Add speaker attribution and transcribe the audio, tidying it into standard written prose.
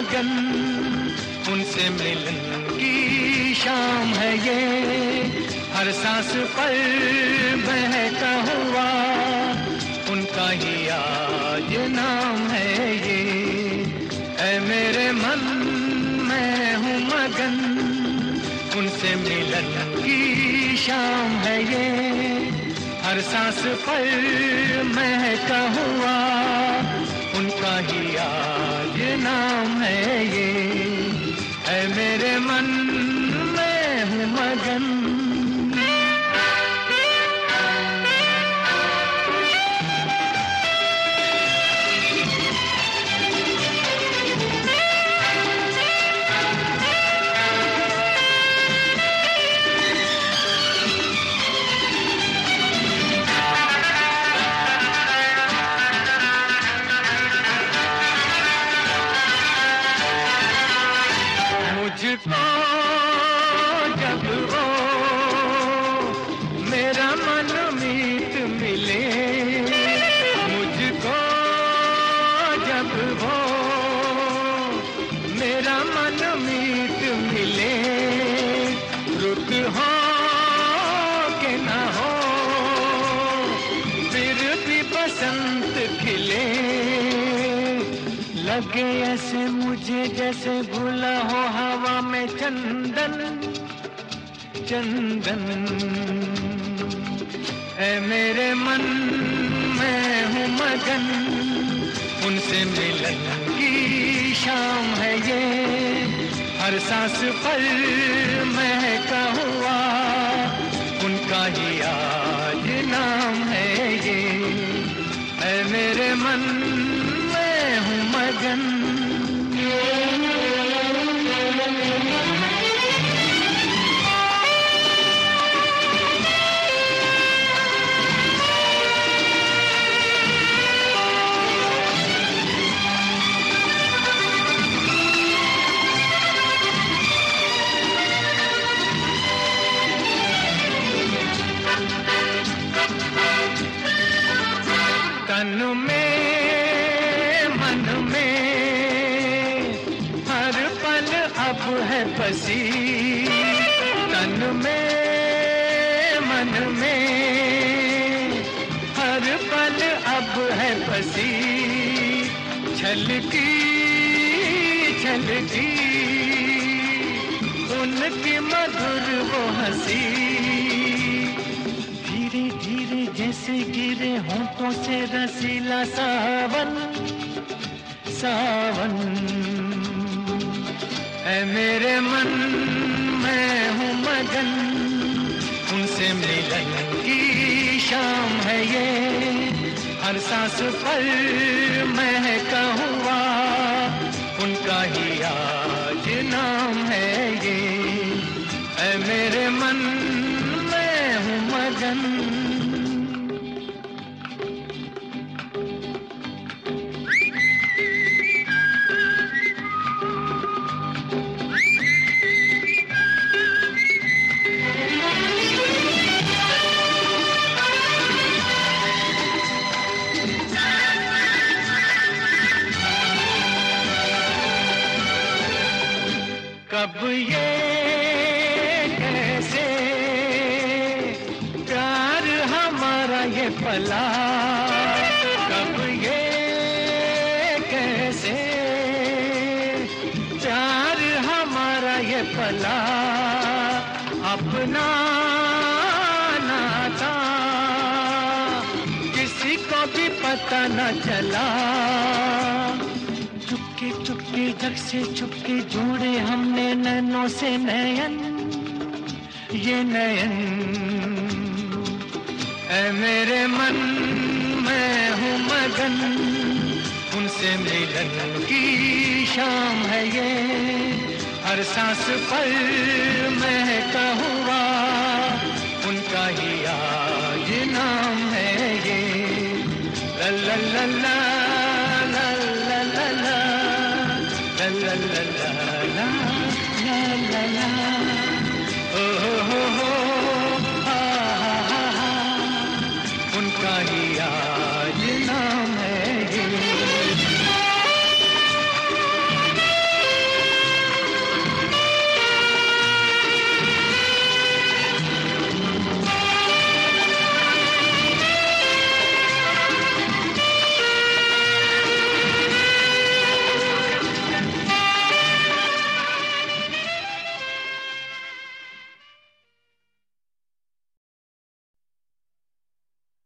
Speaker 1: मगन, उनसे मिलन की शाम है ये, हर सांस पर बहता हुआ उनका ही आज नाम है ये। ऐ मेरे मन मैं हूँ मगन, उनसे मिलन की शाम है ये, हर सांस पर महका हुआ उनका ही आज नाम है ये। ऐ मेरे मन मैं हूँ मगन। मुझको जब वो मेरा मन मीत मिले, मुझको जब वो मेरा मन मीत मिले, रुत हो के न हो फिर भी बसंत खिले, लगे ऐसे मुझे जैसे घुला हो हवा में चंदन चंदन। ऐ मेरे मन मैं हूँ मगन, उनसे मिलन की शाम है ये, हर सांस पर महका हुआ उनका ही आज नाम है ये। ऐ मेरे मन मैं हूँ मगन। तन में मन में हर पल अब है बसी, तन में मन में हर पल अब है बसी, छलकी छलकी उनकी मधुर वो हंसी, धीरे धीरे जैसे गिरे होंठों से रसीला सावन सावन। ऐ मेरे मन मैं हूँ मगन, उनसे मिलन की शाम है ये, हर सांस पर महका हुआ उनका ही आज नाम है ये। ऐ मेरे मन मैं हूँ मगन। कब ये कैसे प्यार हमारा ये पला, कब ये कैसे प्यार हमारा ये पला, अपना ना था किसी को भी पता न चला, चुपके चुपके जग से चुपके जोड़े हमने नैनों से नयन ये नयन। ऐ मेरे मन मैं हूँ मगन, उनसे मिलन की शाम है ये, हर सांस पर महका हुआ उनका ही आज नाम है ये। ला ला ला ला ला ला ला ला ला ला ला ला ला ला ला, ओ